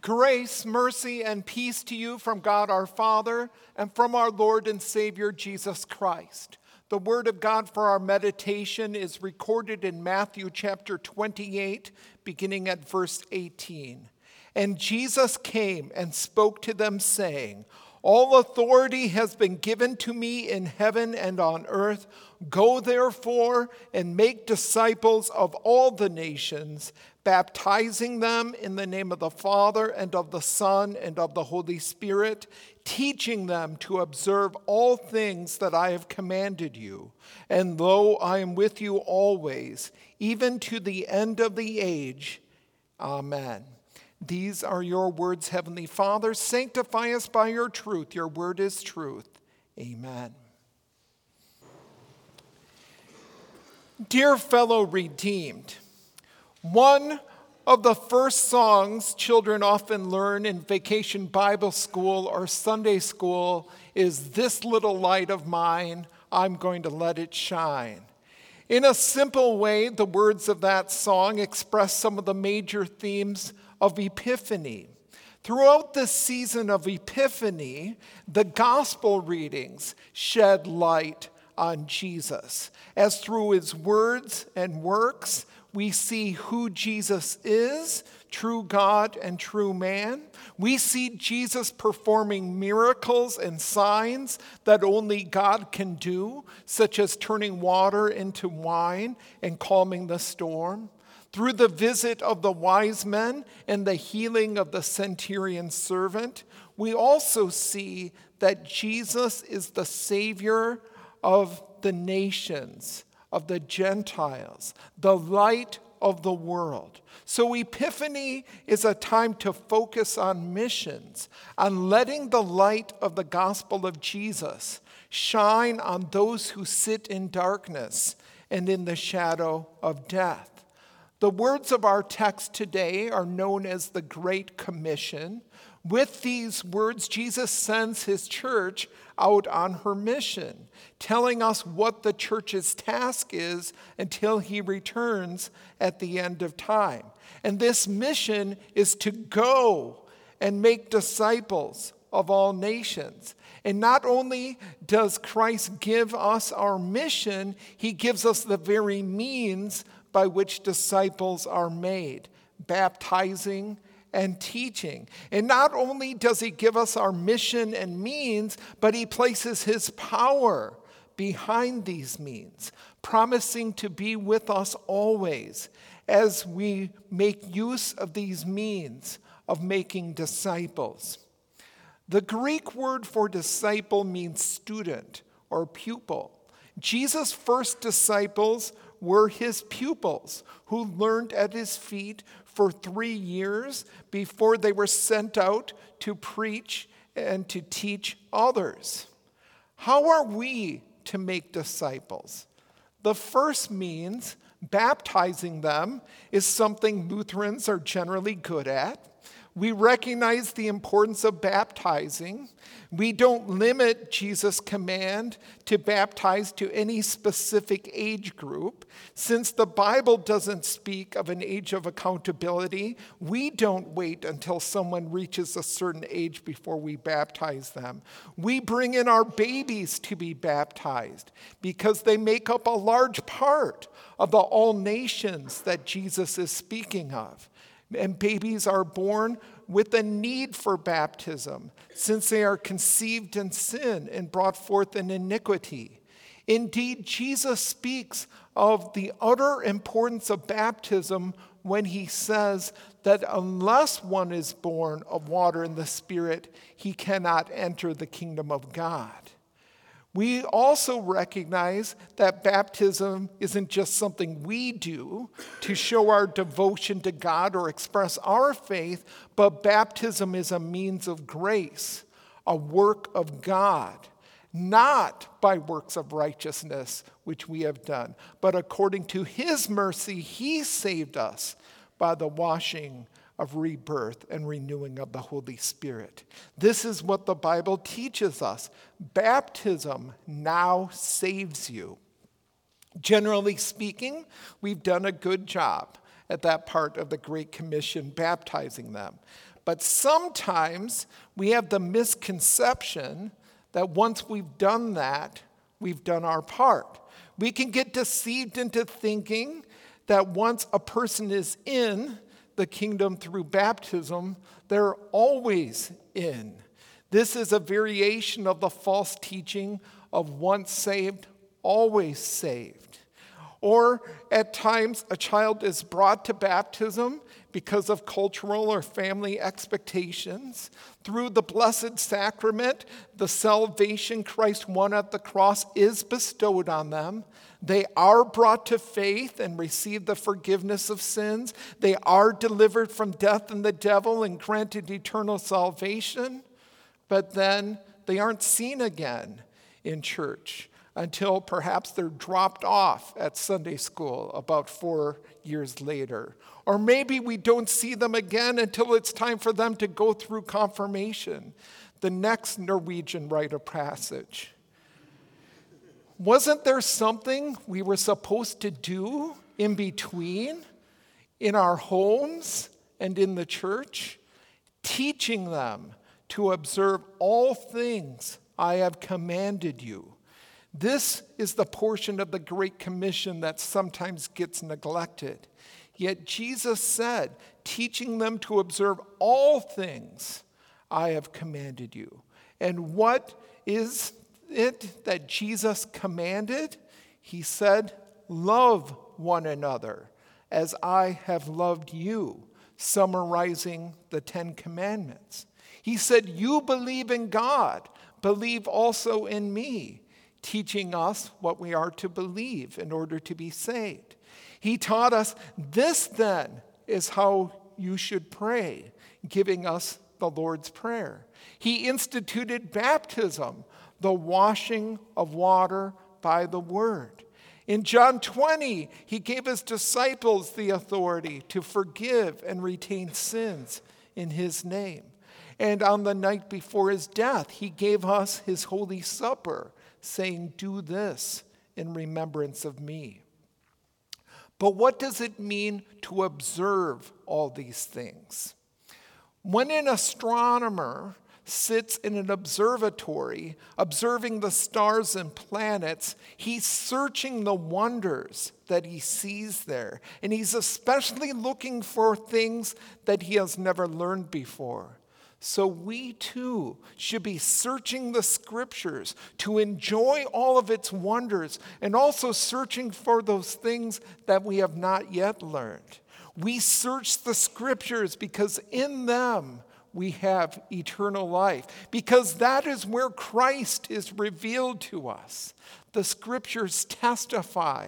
Grace, mercy, and peace to you from God our Father and from our Lord and Savior Jesus Christ. The word of God for our meditation is recorded in Matthew chapter 28, beginning at verse 18. And Jesus came and spoke to them, saying, "All authority has been given to me in heaven and on earth. Go therefore and make disciples of all the nations, baptizing them in the name of the Father and of the Son and of the Holy Spirit, teaching them to observe all things that I have commanded you. And lo, I am with you always, even to the end of the age. Amen." These are your words, Heavenly Father. Sanctify us by your truth. Your word is truth. Amen. Dear fellow redeemed, one of the first songs children often learn in vacation Bible school or Sunday school is "This Little Light of Mine, I'm Going to Let It Shine." In a simple way, the words of that song express some of the major themes of Epiphany. Throughout this season of Epiphany, the gospel readings shed light on Jesus, as through his words and works, we see who Jesus is, true God and true man. We see Jesus performing miracles and signs that only God can do, such as turning water into wine and calming the storm. Through the visit of the wise men and the healing of the centurion's servant, we also see that Jesus is the Savior of the nations, of the Gentiles, the light of the world. So Epiphany is a time to focus on missions, on letting the light of the gospel of Jesus shine on those who sit in darkness and in the shadow of death. The words of our text today are known as the Great Commission. With these words, Jesus sends his church out on her mission, telling us what the church's task is until he returns at the end of time. And this mission is to go and make disciples of all nations. And not only does Christ give us our mission, he gives us the very means by which disciples are made, baptizing and teaching. And not only does he give us our mission and means, but he places his power behind these means, promising to be with us always as we make use of these means of making disciples. The Greek word for disciple means student or pupil. Jesus' first disciples were his pupils who learned at his feet for 3 years before they were sent out to preach and to teach others. How are we to make disciples? The first means, baptizing them, is something Lutherans are generally good at. We recognize the importance of baptizing. We don't limit Jesus' command to baptize to any specific age group. Since the Bible doesn't speak of an age of accountability, we don't wait until someone reaches a certain age before we baptize them. We bring in our babies to be baptized because they make up a large part of the all nations that Jesus is speaking of. And babies are born with a need for baptism, since they are conceived in sin and brought forth in iniquity. Indeed, Jesus speaks of the utter importance of baptism when he says that unless one is born of water and the Spirit, he cannot enter the kingdom of God. We also recognize that baptism isn't just something we do to show our devotion to God or express our faith, but baptism is a means of grace, a work of God, not by works of righteousness which we have done, but according to his mercy, he saved us by the washing of rebirth and renewing of the Holy Spirit. This is what the Bible teaches us. Baptism now saves you. Generally speaking, we've done a good job at that part of the Great Commission, baptizing them. But sometimes we have the misconception that once we've done that, we've done our part. We can get deceived into thinking that once a person is in the kingdom through baptism, they're always in. This is a variation of the false teaching of once saved, always saved. Or at times, a child is brought to baptism because of cultural or family expectations. Through the Blessed Sacrament, the salvation Christ won at the cross is bestowed on them. They are brought to faith and receive the forgiveness of sins. They are delivered from death and the devil and granted eternal salvation. But then they aren't seen again in church until perhaps they're dropped off at Sunday school about 4 years later. Or maybe we don't see them again until it's time for them to go through confirmation, the next Norwegian rite of passage. Wasn't there something we were supposed to do in between, in our homes and in the church? Teaching them to observe all things I have commanded you. This is the portion of the Great Commission that sometimes gets neglected. Yet Jesus said, teaching them to observe all things I have commanded you. And what is it that Jesus commanded? He said, love one another as I have loved you, summarizing the 10 Commandments. He said, you believe in God, believe also in me, teaching us what we are to believe in order to be saved. He taught us, this then is how you should pray, giving us the Lord's Prayer. He instituted baptism, the washing of water by the word. In John 20, he gave his disciples the authority to forgive and retain sins in his name. And on the night before his death, he gave us his Holy Supper, saying, do this in remembrance of me. But what does it mean to observe all these things? When an astronomer sits in an observatory observing the stars and planets, he's searching the wonders that he sees there. And he's especially looking for things that he has never learned before. So we too should be searching the scriptures to enjoy all of its wonders and also searching for those things that we have not yet learned. We search the scriptures because in them we have eternal life, because that is where Christ is revealed to us. The scriptures testify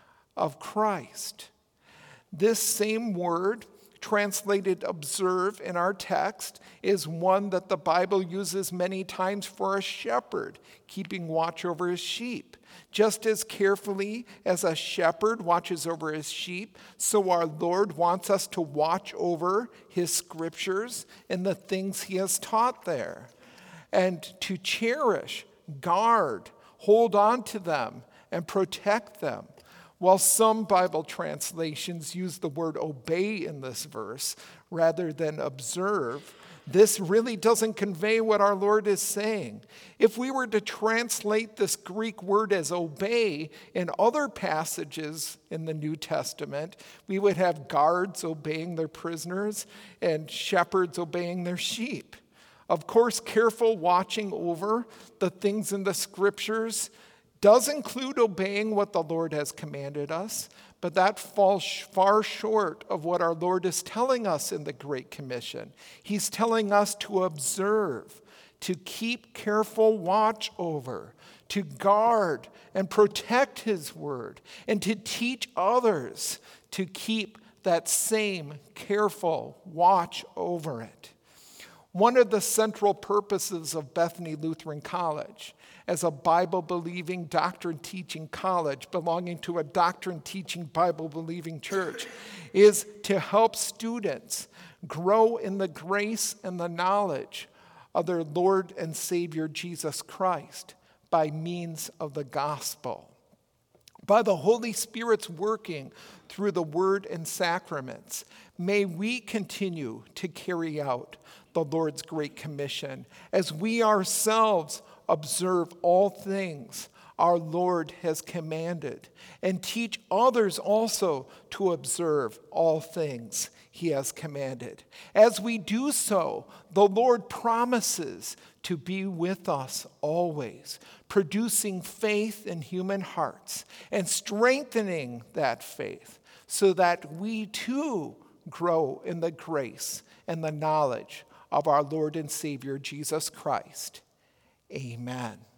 of Christ. This same word, translated observe in our text, is one that the Bible uses many times for a shepherd keeping watch over his sheep. Just as carefully as a shepherd watches over his sheep, so our Lord wants us to watch over his scriptures and the things he has taught there, and to cherish, guard, hold on to them, and protect them. While some Bible translations use the word obey in this verse rather than observe, this really doesn't convey what our Lord is saying. If we were to translate this Greek word as obey in other passages in the New Testament, we would have guards obeying their prisoners and shepherds obeying their sheep. Of course, careful watching over the things in the scriptures does include obeying what the Lord has commanded us, but that falls far short of what our Lord is telling us in the Great Commission. He's telling us to observe, to keep careful watch over, to guard and protect his word, and to teach others to keep that same careful watch over it. One of the central purposes of Bethany Lutheran College, as a Bible-believing, doctrine-teaching college belonging to a doctrine-teaching, Bible-believing church, is to help students grow in the grace and the knowledge of their Lord and Savior Jesus Christ by means of the gospel. by the Holy Spirit's working through the word and sacraments, may we continue to carry out the Lord's Great Commission as we ourselves observe all things our Lord has commanded, and teach others also to observe all things he has commanded. As we do so, the Lord promises to be with us always, producing faith in human hearts and strengthening that faith so that we too grow in the grace and the knowledge of our Lord and Savior Jesus Christ. Amen.